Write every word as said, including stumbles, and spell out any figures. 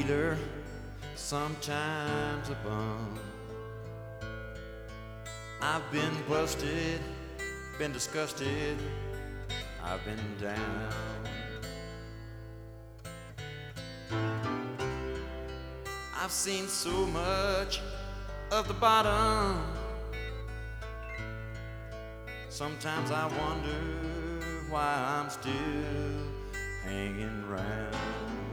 dealer, sometimes a bum. I've been busted, been disgusted, I've been down. I've seen so much of the bottom. Sometimes I wonder why I'm still hanging round.